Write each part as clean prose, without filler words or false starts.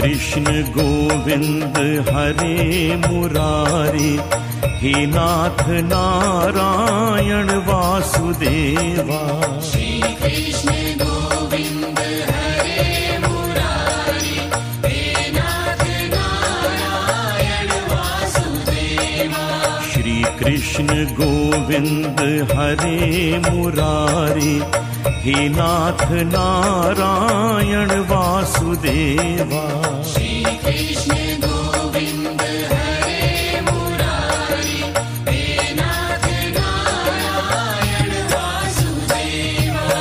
Krishna Govind हरे Murari, हे नाथ Narayan Vasudeva. Shri Krishna Govind हरे Murari, हे नाथ Narayan Vasudeva. Shri Krishna Govind हरे Murari, हे नाथ Narayan Vasudeva. Shri Krishna Govind हरे Murari, हे नाथ Narayan Vasudeva.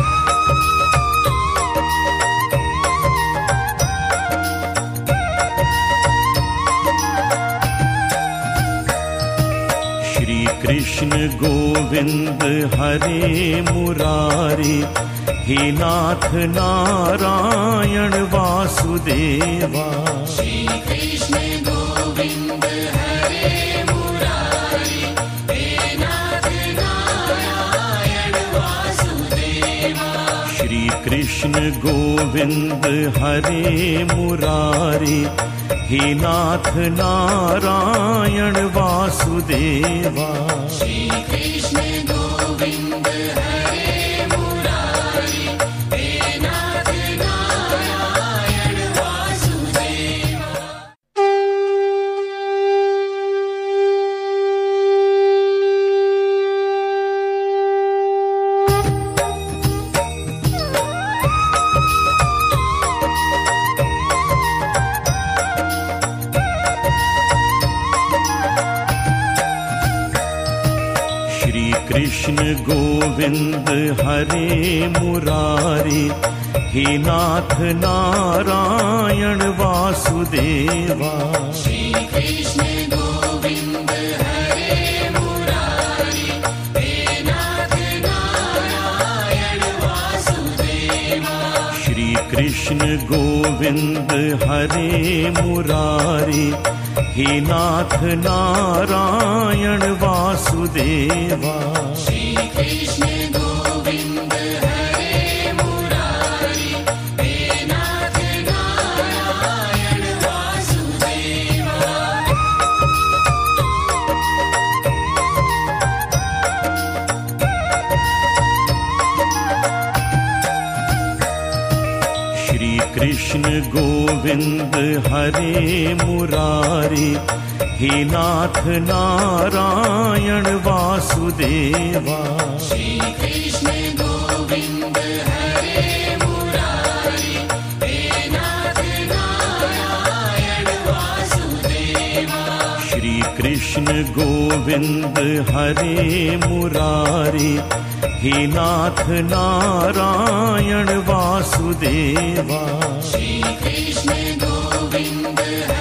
Shri Krishna Govind हरे Murari, हे नाथ Narayan Vasudeva. Shri Krishna Govind हरे Murari, हे नाथ Narayan Vasudeva. Shri Krishna Govind हरे Murari, हे नाथ Narayan Vasudeva. Shri Krishna Govind हरे Murari, हे नाथ Narayan Vasudeva. Shri Krishna Govind हरे Murari, हे नाथ Narayan Vasudeva. Shri Krishna Govind हरे Murari, हे नाथ Narayan Vasudeva. Shri Krishna Govind हरे Murari, हे नाथ Narayan Vasudeva. Shri Krishna Govind हरे Murari, हे नाथ Narayan Vasudeva. Shri Krishna Govind हरे Murari, हे नाथ Narayan Vasudeva. Shri Krishna Govind हरे Murari, हे नाथ Narayan Vasudeva. Shri Krishna Govind हरे Murari, हे नाथ Narayan Vasudeva. Shri Krishna Govind